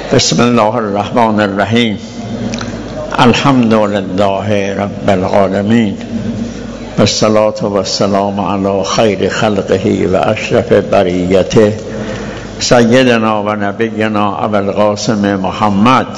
بسم الله الرحمن الرحیم. الحمد لله رب العالمین والصلاة والسلام علی خیر خلقه و اشرف بریته سیدنا و نبینا ابوالقاسم محمد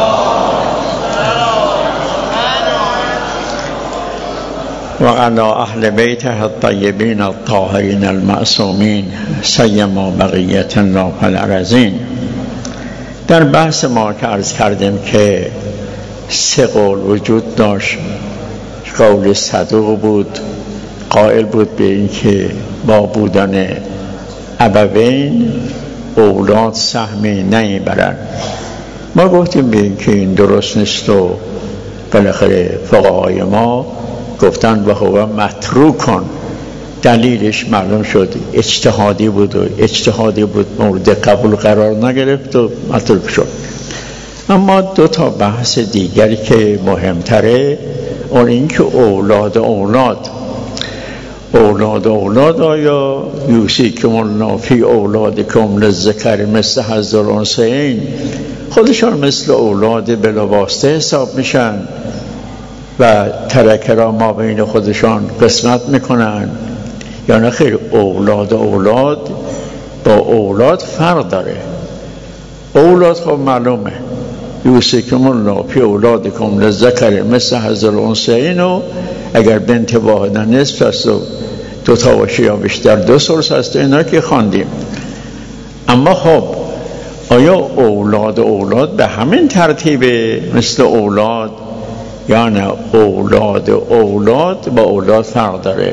و علی اهل بیته الطیبین الطاهرین المعصومین سیما بقیة الله فی الارضین. در بحث ما که عرض کردیم که 3 قول وجود داشت. قول صدوق بود، قائل بود به این که با بودن ابوین اولاد سهمی نمیبرند. ما گفتیم به این که این درست نیست و بالاخره فقهای ما گفتن و هو متروکن. دلیلش معلوم شد اجتهادی بود مورد قبول قرار نگرفت و متروک شد. اما 2 تا بحث دیگری که مهمتره اون این که اولاد آیا یوصیکم الله فی اولادکم للذکر مثل حظ الانثیین خودشان مثل اولاد بلاواسطه حساب میشن و ترکه را ما بین خودشان قسمت میکنن یا نه خیر؟ اولاد با اولاد فرق داره. اولاد خب معلومه یوصیکم الله فی اولادکم للذکر مثل حظ الانثیین و اگر بنت واحده نصف است و 2 تا باشه یا بیشتر 2 ثلث است و اینا که خواندیم. اما خب آیا اولاد به همین ترتیبه مثل اولاد یا نه؟ اولاد با اولاد فرق داره.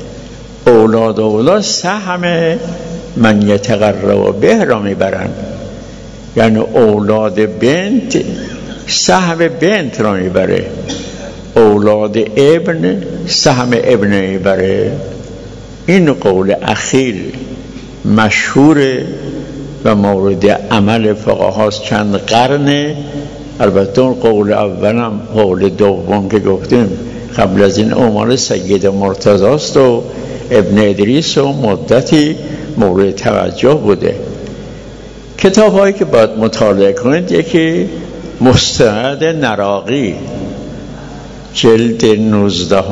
اولاد سهم من یتقرب به را میبرن، یعنی اولاد بنت سهم بنت را میبره، اولاد ابن سهم ابن میبره. این قول اخیر مشهور و مورد عمل فقهاست چند قرنه. البته اون قول اولم قول دوم که گفتیم قبل از این عمر سید مرتضی است و ابن ادریس و مدتی مورد توجه بوده. کتاب هایی که باید مطالعه کنید، یکی مستند نراقی جلد 19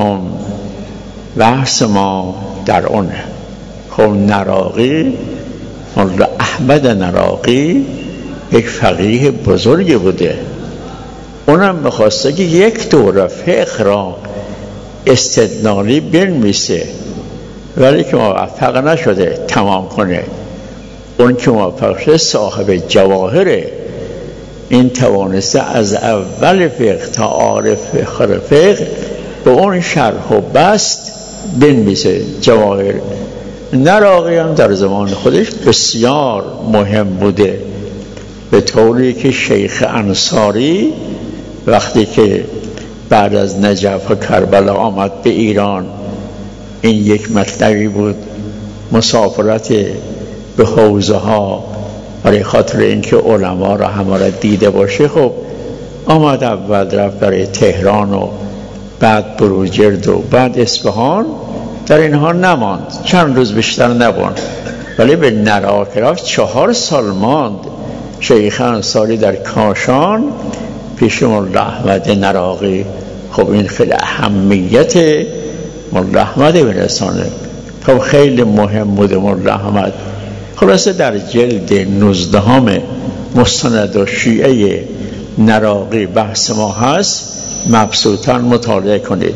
بحث ما در اونه. خب نراقی مولا احمد نراقی یک فقیه بزرگی بوده. اونم میخواسته که یک دوره فقه را استدلالی بنویسه ولی که موفق نشده تمام کنه. اون که موفق شده صاحب جواهره. این توانسته از اول فقه تا عارف فقه به اون شرح و بست بنویسه جواهر. نراقی هم در زمان خودش بسیار مهم بوده، به طوری که شیخ انصاری وقتی که بعد از نجف و کربلا آمد به ایران، این یک مطلبی بود مسافرت به حوزه ها برای خاطر اینکه علما را همه را دیده باشه. خب آمد اول رفت برای تهران و بعد بروجرد و بعد اصفهان. در اینها نماند، چند روز بیشتر نماند، ولی به نراقی رفت 4 سال ماند. شیخ انصاری در کاشان پیش مولا احمد نراقی. خب این خیلی اهمیت مولا احمد برسانه. خب خیلی مهم بوده مولا احمد. خلاصه در جلد 19 مستند شیعه نراقی بحث ما هست، مبسوطاً مطالعه کنید.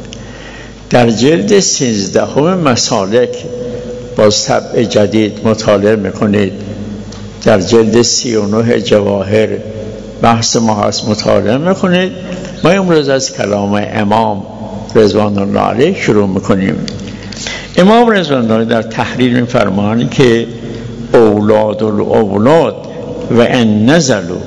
در جلد 13 مسالک باز طبع جدید مطالعه میکنید. در جلد 39 جواهر بحث ما هست، مطالعه میکنید. ما امروز از کلام امام رضوان الله علیه شروع میکنیم. امام رضوان الله در تحریر میفرمایند که اولاد و ان نزلوا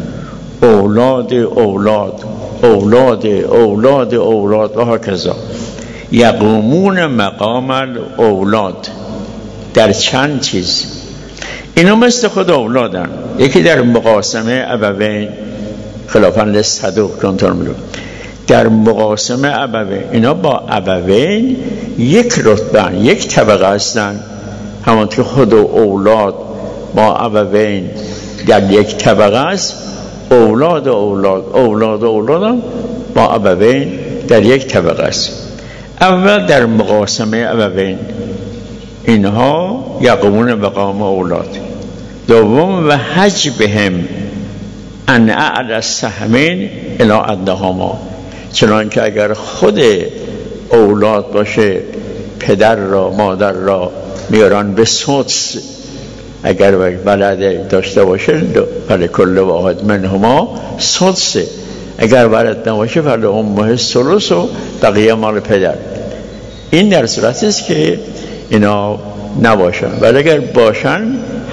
اولاد و هکذا یقومون مقام الاولاد. در چند چیز اینا مثل خود اولادن. یکی در مقاسمه ابوین خلافاً للصدوق کنتر میلون. در مقاسمه ابوین اینا با ابوین یک رتبه یک طبقه هستن، همانطور خود اولاد با ابوین در یک طبقه است، اولاد هم با ابوین در یک طبقه است. اول در مقاسمه ابوین، اینها یقومون مقام اولاد. دوم و حجبهم ان اعلی السهمین الی ادناهما، چنانکه اگر خود اولاد باشه پدر را مادر را میارن به سدس، اگر ولد داشته باشه فلکل واحد منهما سدس، اگر ولد نباشه فلامه الثلث و بقیه مال پدر. این در صورتی است که اینا نباشن، ولی اگر باشن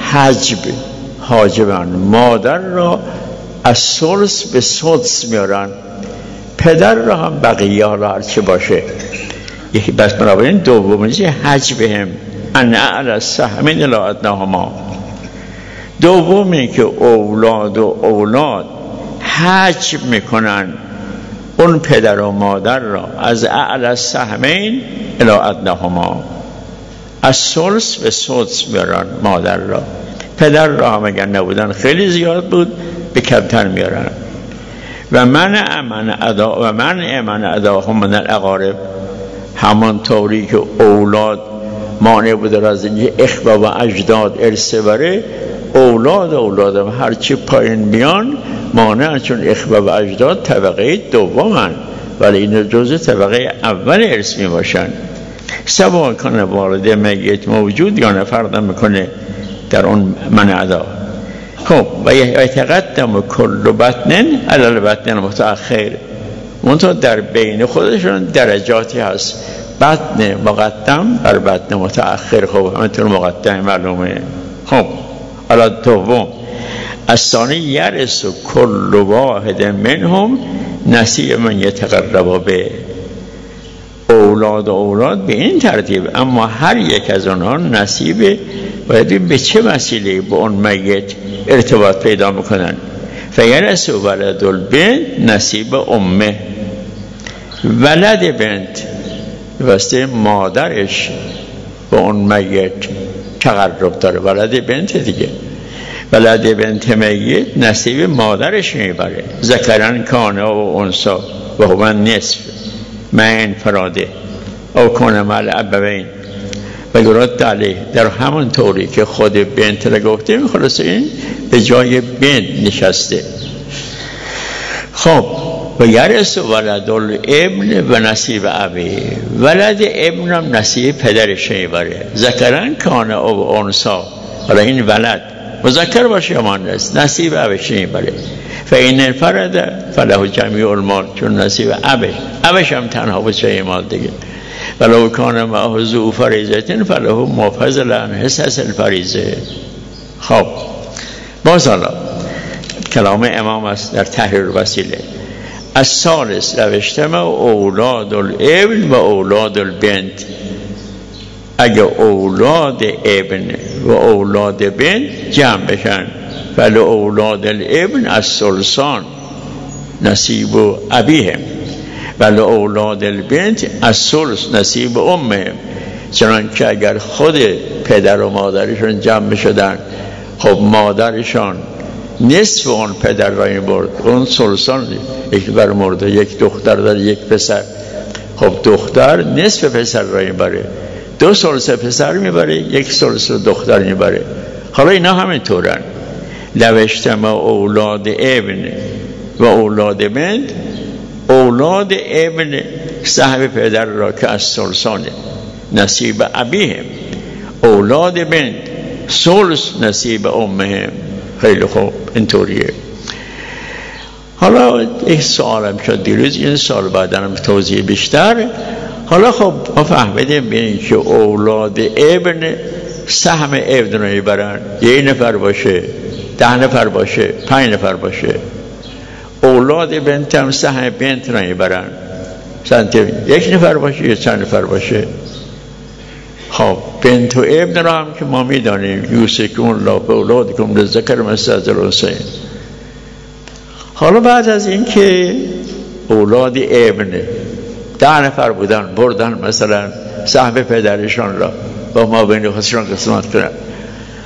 حاجبن، مادر را از ثلث به سدس میارن، پدر را هم بقیه ها هرچی باشه. یکی بس بنابراین دومیش حجبهم ان اعلی السهمین الی ادناهما. دومی که اولاد حجب میکنن اون پدر و مادر را از اعلی السهمین الی ادناهما، از ثلث به سدس میارن مادر را، پدر را هم اگر نبودن خیلی زیاد بود به کمتر میارن. و من امن اداهم من الاقارب، همان طوری که اولاد مانع بوده از اینکه اخوه و اجداد ارث بره، اولادم هرچی پایین بیان مانع، چون اخوه و اجداد طبقه دومن ولی این جزء طبقه اول ارث می باشن. سواء کنه والد میت موجود یا نه فرق نمیکنه در اون منعدا. خب و یتقدم کل بطن علی البطن متأخر، منتها در بین خودشون درجاتی هست، بطن مقدم بر بطن متأخر. خب همینطور مقدم معلومه. خب حالا دوم، الثانی یرث کل واحد منهم نصیب من یتقرب به، اولاد به این ترتیب، اما هر یک از آنها نصیب باید به چه وسیله به اون میت ارتباط پیدا میکنن. فیرث ولد البنت نصیب امه، ولد بنت واسه مادرش به اون میت تقرب داره، ولد بنت دیگه، ولد بنت میت نصیب مادرش میبره. ذکرن کانه و انسا و هو نصف من انفراده او کنه مال ابوین و گراد علیه، در همون طوری که خود بنت را گفته خلاص این به جای بنت نشسته. خب و یرث ولد الابن و نصیب ابی، ولد ابن هم نصیب پدرش میبره. ذکرن کانه او انسا، حالا این ولد مذکر باشه یا مؤنث نصیب ابش میبره. فین انفرد فله جمیع المال، چون نصیب ابش هم تنها باشه مال دیگه. ولو کان معه ذو فریضه فله ما فضل عن حصص الفریضه. خب باز حالا کلام امام است در تحریر وسیله. الثالث روشتم اولاد الابن و اولاد البنت، اگه اولاد ابن و اولاد بنت جمع بشن، ولی اولاد الابن از ثلثان نصیب و ابیهم، ولی اولاد البنت از ثلث نصیب امهم. چنانکه اگر خود پدر و مادرشون جمع شدن، خب مادرشان نصف اون پدر را این برد، اون ثلثان یک بر مرده، یک دختر داره یک پسر، خب دختر نصف پسر را این بره، 2 ثلث پسر میبره، 1 ثلث دختر میبره. حالا اینا همین طورن. لوشتم اولاد ابن و اولاد بنت، اولاد ابن صاحب پدر را که از ثلثانه نصیب ابیهم، اولاد بنت ثلث نصیب امهم. خیلی خوب اینطوریه. حالا این سوالم شد دیروز، این سال بعدنم توضیح بیشتر. حالا خب ما فهمیدیم ببینید که اولاد ابن سهم ابن رو میبرن، 1 نفر باشه، 10 نفر باشه، 5 نفر باشه. اولاد بنت هم سهم بنت رو میبرن، مثلا 1 نفر باشه یا چند نفر باشه. خب بنت و ابن را هم که ما میدانیم یوسیکم الله به اولادکم للذکر مثل حظ الانثیین. حالا بعد از این که اولاد ابن 10 نفر بودن، بردن مثلا صاحب پدرشان را با ما بین خودشان قسمت کنن،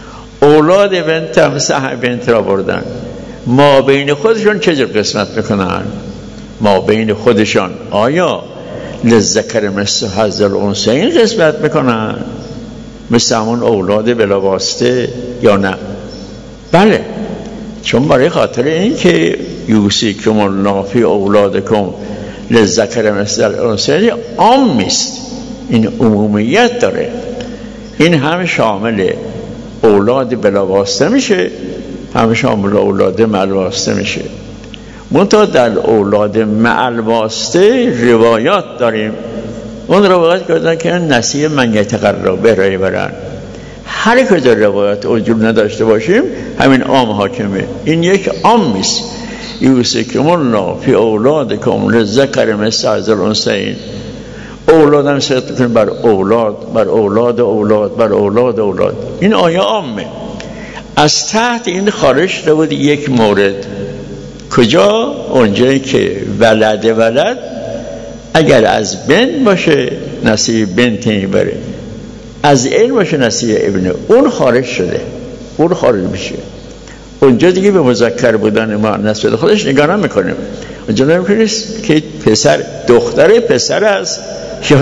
اولاد بنت هم سهم بنت را بردن. ما بین خودشون چجور قسمت میکنن؟ ما بین خودشان آیا للذکر مثل حظ الانثیین قسمت میکنن مثل همون اولاد بلا واسطه یا نه؟ بله، چون برای خاطر این که یوصیکم الله فی اولادکم للذکر مثل الانثیین عام است، این عمومیت داره، این هم شامل اولاد بلا واسطه میشه، هم شامل اولاد مع واسطه میشه. منتها در اولاد مع واسطه روایات داریم، اون روایات کردن که نصیب من یتقرب به رای برن. هر کجا روایات وجود نداشته باشیم همین عام حاکمه، این یک عام است. یوصیکم الله فی اولادکم للذکر مثل حظ الانثیین. اولاد هم صحت کنیم بر اولاد بر اولاد اولاد بر اولاد اولاد. این آیه عامه. از تحت این خارج شده بود یک مورد. کجا؟ اونجایی که ولد اگر از بنت باشه نصیب بنت میبره، از ابن باشه نصیب ابنه. اون خارج شده، اون خارج میشه. اونجا دیگه به مذکر بودن مؤنث بده خودش نگاه نمیکنه. اونجا نمیکنه که پسر دختر پسر است یا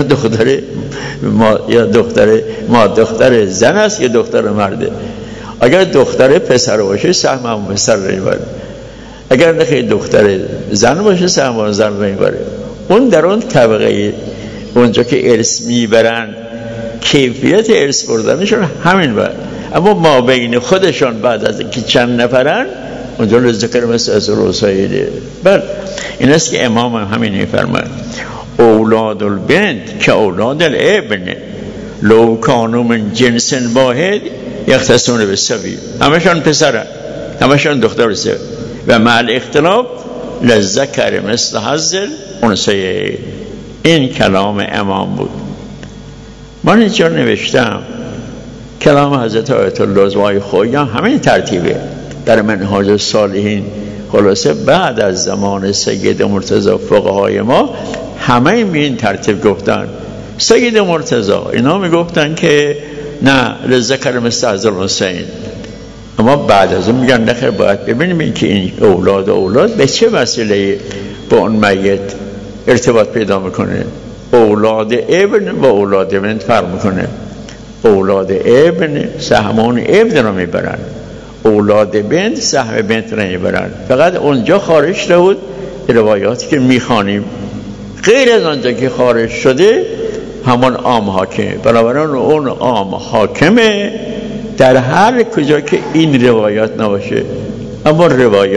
دختر زن است یا دختر مرده. اگر دختر پسر باشه سهم هم پسر رو میبره، اگر نخیر دختر زن باشه سهم هم زن رو میبره. اون در اون طبقه اونجا که ارث میبرن کیفیت ارث بردنشون همین بود. اما ما بین خودشان بعد از اینکه چند نفرن اونجا للذکر مثل حظ الانثیین. بله، این است که امام همین میفرماید اولاد البنت که اولاد الابن لو کانوا من جنس واحد یختصون بالسوی. همشان پسرن، همشان دختر است و مع الاختلاف للذکر مثل حظ الانثیین. این کلام امام بود. من اینجا نوشتم کلام حضرت آیت الله زوای خویی همین ترتیبه در منهاج الصالحین. خلاصه بعد از زمان سید مرتضی فقهای ما همه این ترتیب گفتن. سید مرتضی اینا میگفتن که نه للذکر مثل حظ الانثیین، اما بعد از اون میگن نخیر باید ببینیم که این اولاد به چه وسیله با اون میت ارتباط پیدا میکنه. اولاد ابن و اولاد بنت فرق میکنه. اولاد ابن سهمان ابن رو میبرن، اولاد بنت سهم بنت رو میبرن. فقط اونجا خارج شده بود روایاتی که میخوانیم. غیر از آنجا که خارج شده همون عام حاکمه. بنابراین اون عام حاکمه در هر کجا که این روایات نباشه. اما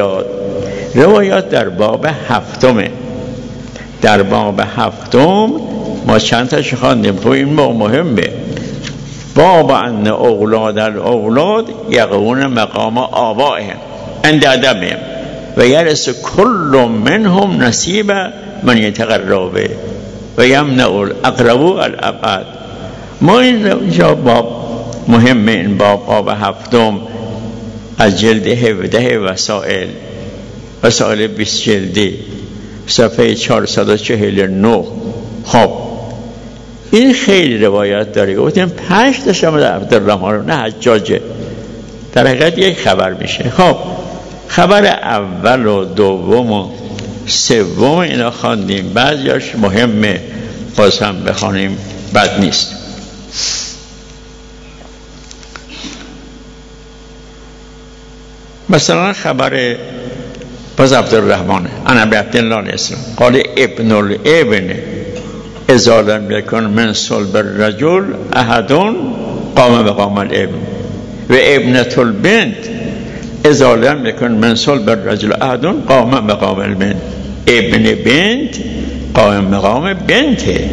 روایات در باب هفتمه. در باب هفتم ما چند تاش خواندیم، تو این باب مهمه. باب ان اولاد الاولاد یقعون مقام آبائهم عند عدمهم و یرث کل منهم نصیب من یتقرب به و یمنع الاقرب الابعد. ما اینجا باب مهمه. این باب هفتم از جلد 17 وسائل 20 جلدی صفحه 449. خب این خیلی روایت داره. گفتیم 5 تا شامل عبدالرحمن نه حجاجه. در حقیقت یک خبر میشه. خب خبر اول و دوم و سوم اینا خواندیم، بعضیاش مهمه باز هم بخوانیم بد نیست. مثلا خبر باز عبدالرحمن انا عبدالله علیه السلام قال ابن الابن اذا لم یکن من صلب الرجل احد قام مقام الابن و ابنة البنت اذا لم یکن من صلب الرجل احد قام مقام البنت. ابن بنت قائم مقام بنته،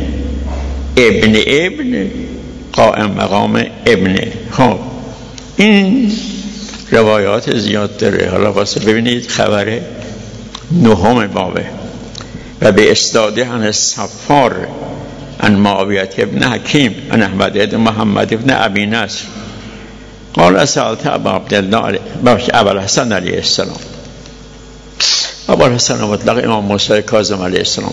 ابن قائم مقام ابنه. خب این روایات زیاد داره. حالا واسه ببینید خبر نهم بابه و به اسناده عن الصفار عن معاویه ابن حکیم عن احمد ابن محمد ابن ابی نصر قال سألت ابا عبدالله ابا الحسن علیه السلام. ابا الحسن مطلق امام موسی کاظم علیه السلام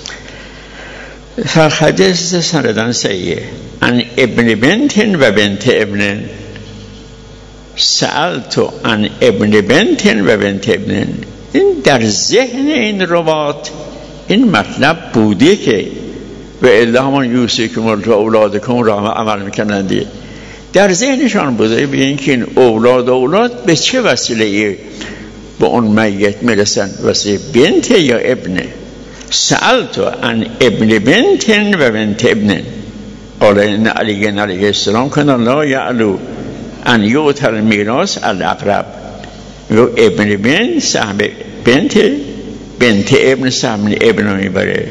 فالحدیث سندن سیئه عن ابن بنت و بنت ابن. سألت عن ابن بنت و بنت ابن. این در ذهن این روات این مطلب بوده که و الا همون یوصیکم و اولادکم را عمل میکنند. در ذهنشان بوده به اینکه این اولاد به چه وسیله به اون میت میرسن، واسه بنت یا ابنه. سألت عن ابن بنت و بنت ابن. قال ان علی علیه السلام کان لا یعلو ان یؤتى المیراث الاقرب. ابن بنت سهم بنت ابن سهم ابن رو میبره.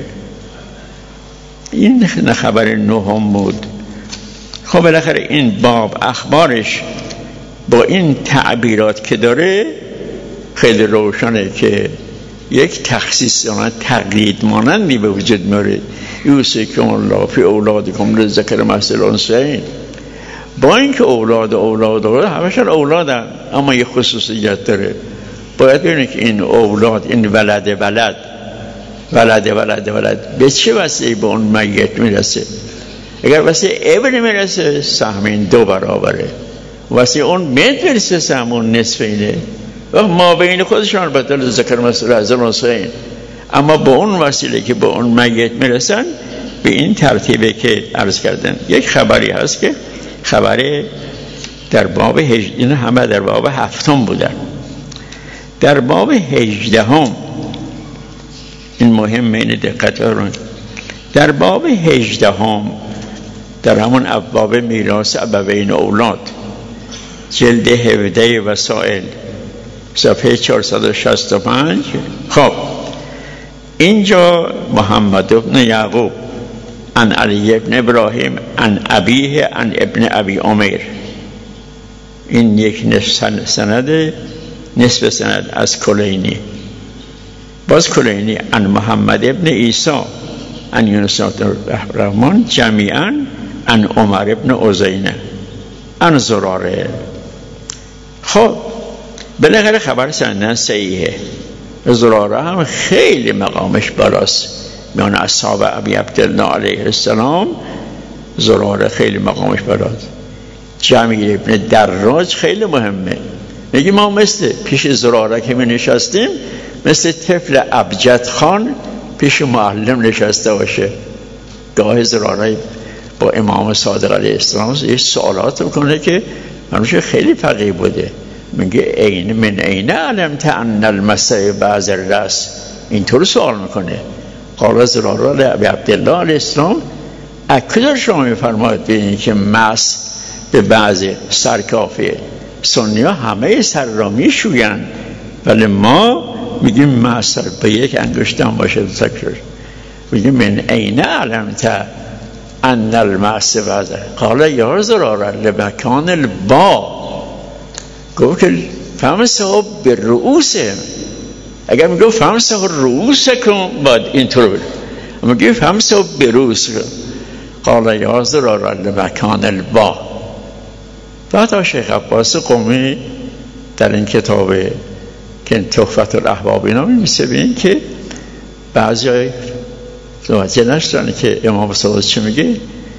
این خبر نهم بود. خب بالاخره این باب اخبارش با این تعبیرات که داره خیلی روشنه که یک تخصیص تقلید مانندی به وجود میاره. یوصیکم الله فی اولادکم للذکر مثل الانثیین. با اینکه اولاد همشون اولادن، اما یه خصوصیت داره. باید ببینید که این اولاد، این ولد به چه وسیله به اون میت میرسه. اگر واسه ابن میرسه سهم این 2 برابره، واسه اون بنت میرسه سهم اون نصفینه. و ما بین خودشان بدل ذکر مثل الانثیین. اما با اون وسیله که به اون میت میرسن به این ترتیبه که عرض کردن. یک خبری هست که خبری در باب 18، این همه در باب 7 بودن. در باب 18 این مهمه، این دقت رو. در باب 18 در همون ابواب میراث ابوین اولاد جلد 17 وسائل صفحه 465. خب اینجا محمد ابن یعقوب عن علی ابن ابراهیم عن ابیه عن ابن ابی عمر، این یک نصف سند از کلینی. باز کلینی عن محمد ابن عیسی عن یونس بن الرحمن جمیعا عن عمر ابن عزینه عن زراره. خب بالاخره خبر سندن صحیحه. زراره هم خیلی مقامش بالاست، میان اصحاب ابی عبدالله علیه السلام زراره خیلی مقامش بالاست. جمیل ابن دراج خیلی مهمه. میگه ما مثل پیش زراره که می نشستیم مثل طفل ابجد خان پیش معلم نشسته باشه. گاه زراره با امام صادق علیه السلام یه سوالات میکنه که همیشه خیلی فقیه بوده. میگه این من عین علمت ان المسح بعض الراس. اینطور سوال میکنه. قال زراره ابی عبدالله علیه السلام اکدر شما میفرماید ببینید که مسح به بعض سر کافیه. سنی ها همه سر را میشوین، ولی ما میگیم مسح به یک انگشتم باشه تکرار. میگیم من عین علمت ان المسح بعض. قال یا زراره لمکان البا. گفت که فمسحوا برؤوسهم. اگر میگه فمسحوا رؤوسکم باید اینطور بگه، اما میگه فمسحوا برؤوسکم. قال یا زراره لمکان البا. بعد شیخ عباس قمی در این کتاب که تحفت الاحباب اینا می‌نویسه ببین که بعضی توجه نشدن که امام صادق چی میگه.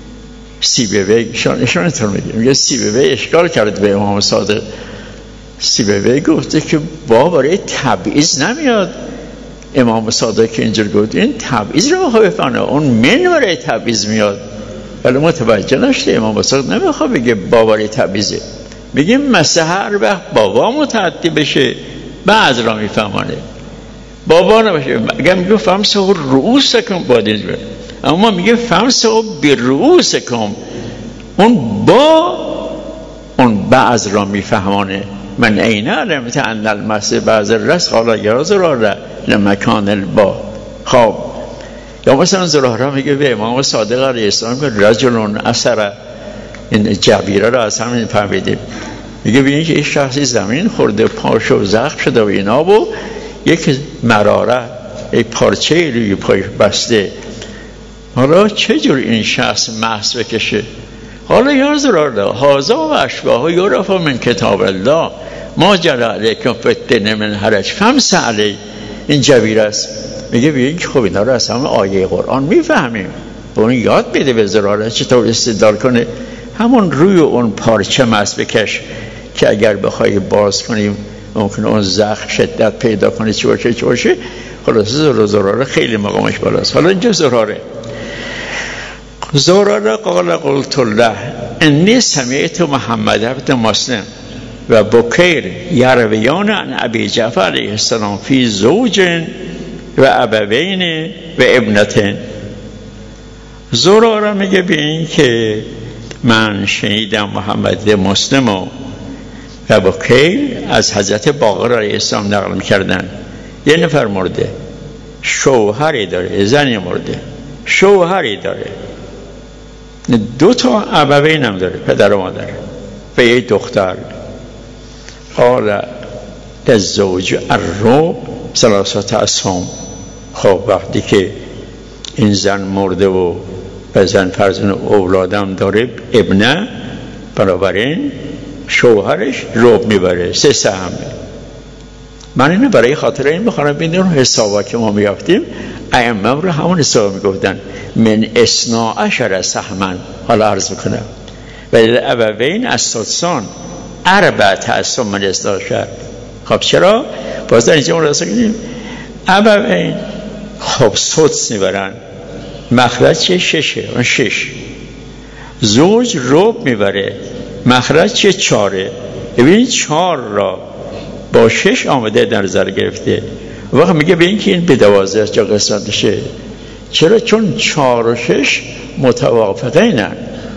سیبوی ایشان اینطور میگه سیبوی اشکال کرد به امام صادق. سیبوی گفته که برای تبعیض نمیاد. امام صادق که اینجور گفت این تبعیض رو میخواه بفهمه، اون من برای تبعیض میاد. ولی متوجه نشده. امام صادق نمیخواه بگه برای تبعیضه، بگه مسح هر وقت بابا متعدی بشه بعض را میفهمانه، بابا نباشه. اگر میگه فمسحوا رؤوسکم باید اینجور، اما میگه فمسحوا برؤوسکم، اون با اون بعض را میفهمانه. من عین علمت ان المسح بعض الراس. قال یا زراره لمکان البا. خب یا مثلا زراره میگه به امام صادق علیه السلام که رجل اثر، این جبیره را از همین فهمیدیم. میگه ببینید که این شخصی زمین خورده، پاش و زخم شده و اینا، و یک مراره، یک پارچه روی پای بسته. حالا چجور این شخص محض بکشه؟ حالا یا زراره هازا و اشباه یعرف من کتاب الله ما جری علیکم فی الدین من حرج فامسحوا علیه. این جبیره است. میگه ببین که خب اینا رو از همه آیه قرآن میفهمیم، به اون یاد بده به زراره چطور استدلال کنه. همون روی اون پارچه مسح بکش. که اگر بخوای باز کنیم ممکنه اون زخم شدت پیدا کنه چی باشه. خلاصه زراره خیلی مقامش بالاست. حالا اینجا زراره قال قلت له انی سمعت محمد بن مسلم و بکیر یرویان عن ابی جعفر علیه السلام فی زوج و ابوین و ابنتین. زراره میگه به این که من شنیدم محمد مسلم و بکیر از حضرت باقر علیه السلام نقل میکردن یه نفر مرده، شوهری داره، زنی مرده، شوهری داره، 2 ابوین هم داره، پدر و مادر و یه دختر. قال للزوج الربع 3 اسهم. خب وقتی که این زن مرده و زن فرزند اولادم داره ابنه، بنابراین شوهرش ربع میبره، 3 سهم. من اینو برای خاطر این بخوام ببینم حسابا که ما میافتیم ائمه رو همون حساب میگفتن من 12 سهما. حالا عرض میکنم ولی ابوین از سدسان 4 اسهم من 12. خب چرا باز در اینجا مراسم کنیم ابوین خب سدس میبرن، مخرج 6 اون 6. زوج ربع میبره، مخرج 4. ببینید 4 را با 6 آمده در نظر گرفته. وقت میگه به این که این به 12 جا قسمت بشه. چرا؟ چون 4 و 6 متوافقینن،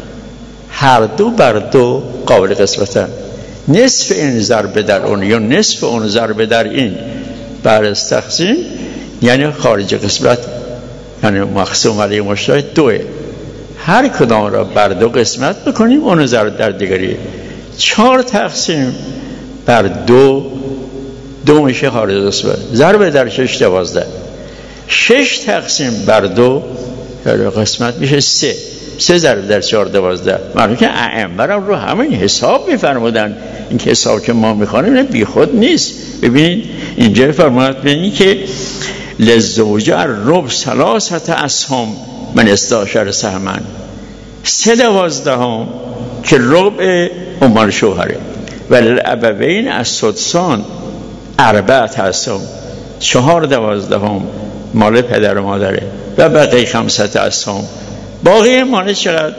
هر دو بر 2 قابل قسمتن. نصف این ضرب در اون یا نصف اون ضرب در این بر از تقسیم یعنی خارج قسمت، یعنی مقسوم علیه مشترک 2. هر کدام را بر 2 قسمت بکنیم اون ضرب در دیگری. 4 تقسیم بر 2 میشه خارج قسمت، ضرب در 6 12. 6 تقسیم بر 2 قسمت میشه 3. 3 ضرب در 4 12. معلومه که ائمه رو همین حساب میفرمودن. این که حساب که ما میخوانیم این بی خود نیست. ببینید اینجا فرمود ببینید که للزوج الربع 3 اسهم من 12 سهما. 3 دوازدهم که ربع مال شوهره. ولی ابوین از سدسان 4 اسهم 4 دوازدهم مال پدر و مادره و بقیه 5 اسهم. باقی مال چقدر؟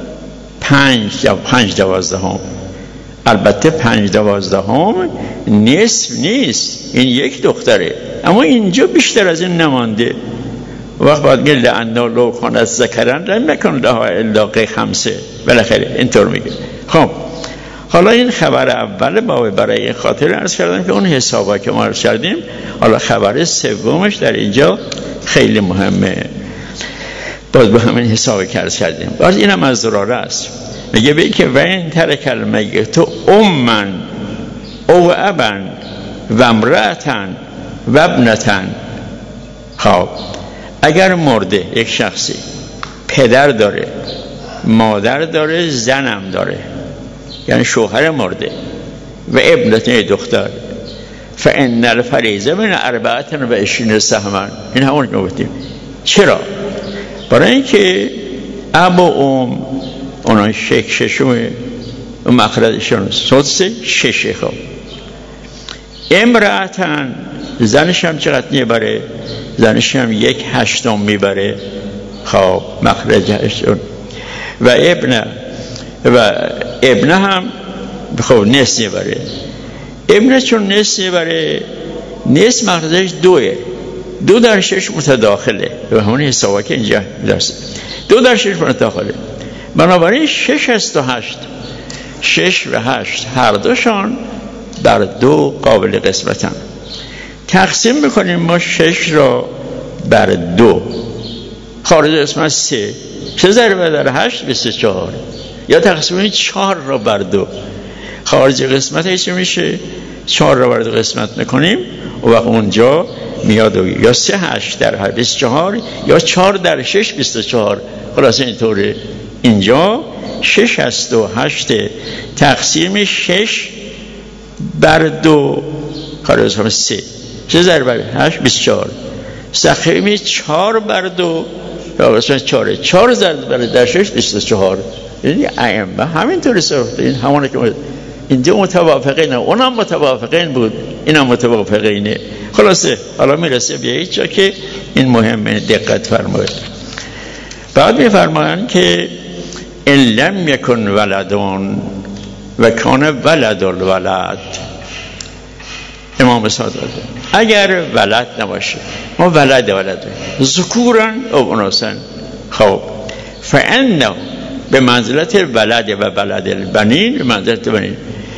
5 یا 5 دوازدهم. البته 5 دوازدهم نصف نیست، این یک دختره، اما اینجا بیشتر از این نمانده. وقت باید میگه لعنا لو کانت ذکرن لم یکن لها الا 5. بالاخره اینطور میگه. خب حالا این خبر اول باب برای خاطر عرض کردم که اون حسابا که ما عرض کردیم. حالا خبر سومش در اینجا خیلی مهمه، باز به همین حسابی که عرض کردیم. باز اینم از ضراره است. میگه به که و این ترک المیت امن او ابن و امرأتن و ابنتن. خب اگر مرده یک شخصی پدر داره، مادر داره، زنم داره، یعنی شوهر مرده و ابنتن دختر، فان الفریضه من 24 سهما. این همون که گفتیم. چرا؟ برای اینکه اب و اونا ششمه و مخرجشون سدس 6. خب امرأتن زنش هم چقدر میبره؟ زنش هم 1/8 میبره. خب مخرجشون و ابنه هم خب نصف میبره. ابنه چون نصف میبره، نصف مخرجش 2. 2 در 6 متداخله و همون حسابا که اینجا درسته. 2 در 6 متداخله. بنابراین 6 است و 8. 6 و 8 هر دوشان بر 2 قابل قسمتن. تقسیم میکنیم ما 6 را بر 2 خارج قسمت 3. 3 ضرب در 8 24. یا تقسیم 4 را بر 2 خارج قسمت چه میشه؟ 4 را بر 2 قسمت میکنیم و وقت اونجا میاد یا 3/8 در 24 یا 4 در 6 24. خلاص اینطوره. اینجا 6 است و 8 تقسیم 6 بر 2 خارج قسمت 3. 3 ضرب بر 8 24. سخیمی 4 بر 2 یا قسمت 4. 4 ضرب بر 6 24. یعنی ائمه همینطوری صرف. این همونه که این دو متوافقینه، اونم متوافقین بود، اینم متوافقینه. خلاصه حالا میرسه به یک جا که این مهمه، دقت فرمایید. بعد میفرمایند که ان لم یکن ولدون و کان ولد الولد، امام صادق اگر ولد نباشه، ما ولد ذکورا او اناثا، خب فانه به منزلت ولد و ولد البنین، به منزلت بنین،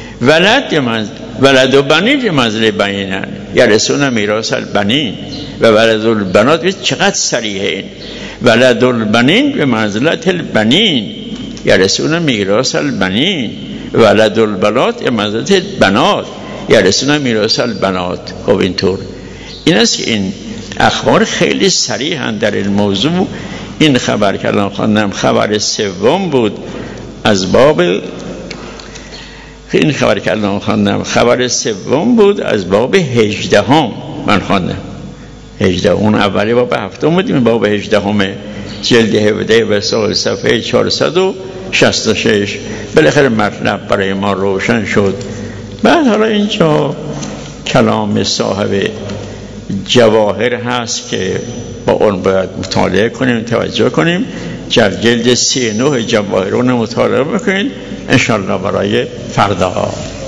ولد و بنین به منزله بنینن، یرثون میراث البنین و ولد البنات. چقدر صریحه این، ولد البنین به منزلت البنین یرثون میراث البنین، ولد البنات به منزلت البنات یرثون میراث البنات. خب اینطور این است که این اخبار خیلی صریحند در این موضوع. این خبر که الان خواندم خبر سوم بود از باب، این خبر که الان خواندم خبر سوم بود از باب 18 من خواندم 18، اون اولی باب 7 بود، این باب 18 جلد 17 و صفحه 466. بالاخره مطلب برای ما روشن شد. بعد حالا اینجا کلام صاحب جواهر هست که با اون باید مطالعه کنیم، توجه کنیم. جلد 39 جواهر اون مطالعه بکنید انشالله برای فردا.